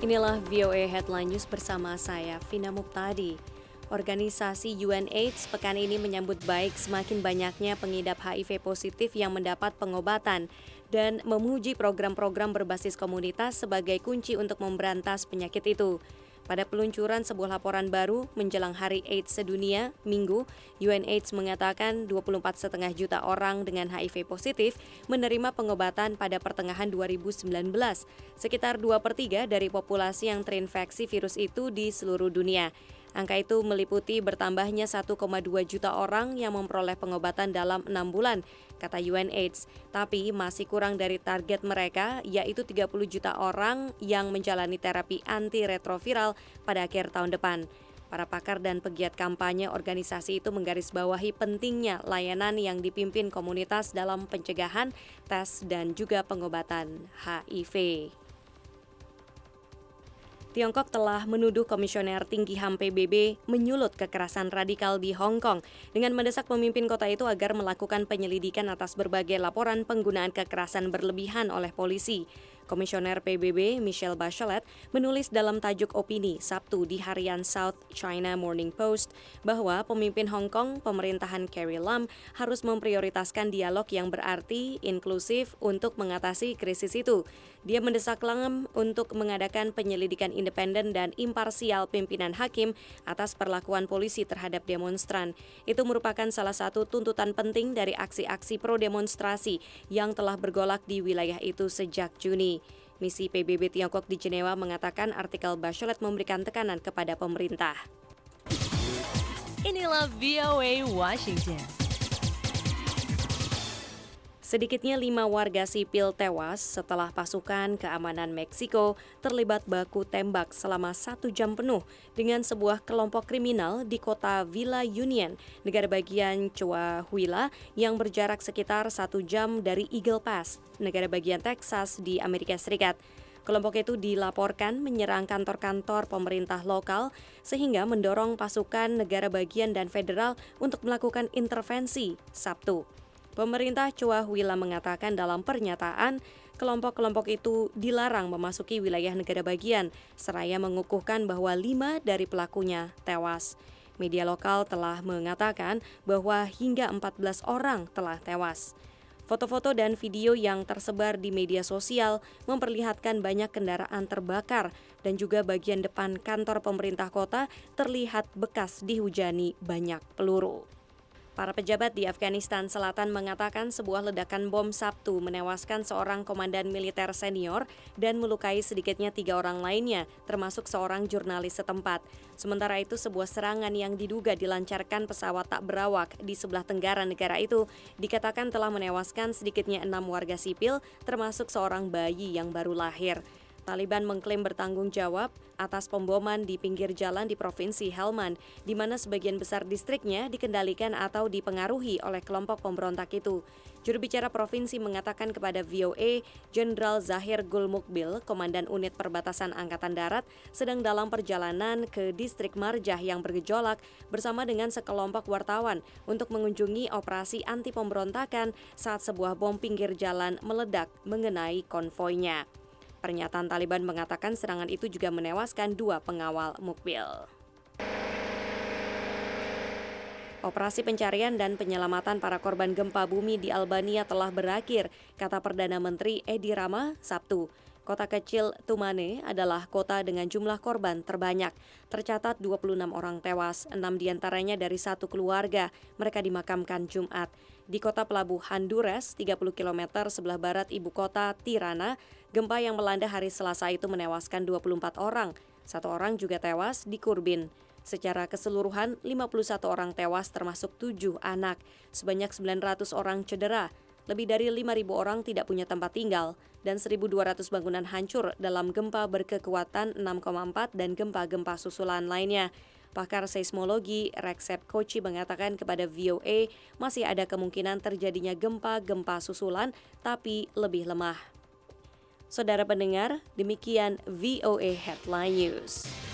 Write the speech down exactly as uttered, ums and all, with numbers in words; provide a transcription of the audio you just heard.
Inilah V O A Headline News bersama saya, Vina Muqtadi. Organisasi U N AIDS pekan ini menyambut baik semakin banyaknya pengidap H I V positif yang mendapat pengobatan dan memuji program-program berbasis komunitas sebagai kunci untuk memberantas penyakit itu. Pada peluncuran sebuah laporan baru menjelang Hari AIDS Sedunia, Minggu, U N AIDS mengatakan dua puluh empat koma lima juta orang dengan H I V positif menerima pengobatan pada pertengahan dua ribu sembilan belas, sekitar dua per tiga dari populasi yang terinfeksi virus itu di seluruh dunia. Angka itu meliputi bertambahnya satu koma dua juta orang yang memperoleh pengobatan dalam enam bulan, kata U N AIDS. Tapi masih kurang dari target mereka, yaitu tiga puluh juta orang yang menjalani terapi antiretroviral pada akhir tahun depan. Para pakar dan pegiat kampanye organisasi itu menggarisbawahi pentingnya layanan yang dipimpin komunitas dalam pencegahan, tes, dan juga pengobatan H I V. Tiongkok telah menuduh Komisioner Tinggi H A M P B B menyulut kekerasan radikal di Hong Kong dengan mendesak pemimpin kota itu agar melakukan penyelidikan atas berbagai laporan penggunaan kekerasan berlebihan oleh polisi. Komisioner P B B Michelle Bachelet menulis dalam tajuk opini Sabtu di harian South China Morning Post bahwa pemimpin Hong Kong, pemerintahan Carrie Lam, harus memprioritaskan dialog yang berarti inklusif untuk mengatasi krisis itu. Dia mendesak Lam untuk mengadakan penyelidikan independen dan imparsial pimpinan hakim atas perlakuan polisi terhadap demonstran. Itu merupakan salah satu tuntutan penting dari aksi-aksi pro-demonstrasi yang telah bergolak di wilayah itu sejak Juni. Misi P B B Tiongkok di Jenewa mengatakan artikel Bachelet memberikan tekanan kepada pemerintah. Inilah V O A Washington. Sedikitnya lima warga sipil tewas setelah pasukan keamanan Meksiko terlibat baku tembak selama satu jam penuh dengan sebuah kelompok kriminal di kota Villa Union, negara bagian Coahuila yang berjarak sekitar satu jam dari Eagle Pass, negara bagian Texas di Amerika Serikat. Kelompok itu dilaporkan menyerang kantor-kantor pemerintah lokal sehingga mendorong pasukan negara bagian dan federal untuk melakukan intervensi Sabtu. Pemerintah Coahuila mengatakan dalam pernyataan, kelompok-kelompok itu dilarang memasuki wilayah negara bagian, seraya mengukuhkan bahwa lima dari pelakunya tewas. Media lokal telah mengatakan bahwa hingga empat belas orang telah tewas. Foto-foto dan video yang tersebar di media sosial memperlihatkan banyak kendaraan terbakar dan juga bagian depan kantor pemerintah kota terlihat bekas dihujani banyak peluru. Para pejabat di Afghanistan Selatan mengatakan sebuah ledakan bom Sabtu menewaskan seorang komandan militer senior dan melukai sedikitnya tiga orang lainnya, termasuk seorang jurnalis setempat. Sementara itu, sebuah serangan yang diduga dilancarkan pesawat tak berawak di sebelah tenggara negara itu dikatakan telah menewaskan sedikitnya enam warga sipil, termasuk seorang bayi yang baru lahir. Taliban mengklaim bertanggung jawab atas pemboman di pinggir jalan di Provinsi Helmand, di mana sebagian besar distriknya dikendalikan atau dipengaruhi oleh kelompok pemberontak itu. Juru bicara provinsi mengatakan kepada V O A, Jenderal Zahir Gulmukbil, Komandan Unit Perbatasan Angkatan Darat, sedang dalam perjalanan ke distrik Marjah yang bergejolak bersama dengan sekelompok wartawan untuk mengunjungi operasi anti pemberontakan saat sebuah bom pinggir jalan meledak mengenai konvoinya. Pernyataan Taliban mengatakan serangan itu juga menewaskan dua pengawal Mukbil. Operasi pencarian dan penyelamatan para korban gempa bumi di Albania telah berakhir, kata Perdana Menteri Edi Rama Sabtu. Kota kecil Tumane adalah kota dengan jumlah korban terbanyak. Tercatat dua puluh enam orang tewas, enam diantaranya dari satu keluarga. Mereka dimakamkan Jumat. Di kota pelabuhan Dures, tiga puluh kilometer sebelah barat ibu kota Tirana, gempa yang melanda hari Selasa itu menewaskan dua puluh empat orang. Satu orang juga tewas di Kurbin. Secara keseluruhan, lima puluh satu orang tewas termasuk tujuh anak. Sebanyak sembilan ratus orang cedera. Lebih dari lima ribu orang tidak punya tempat tinggal dan seribu dua ratus bangunan hancur dalam gempa berkekuatan enam koma empat dan gempa-gempa susulan lainnya. Pakar seismologi Recep Koci mengatakan kepada V O A masih ada kemungkinan terjadinya gempa-gempa susulan tapi lebih lemah. Saudara pendengar, demikian V O A Headline News.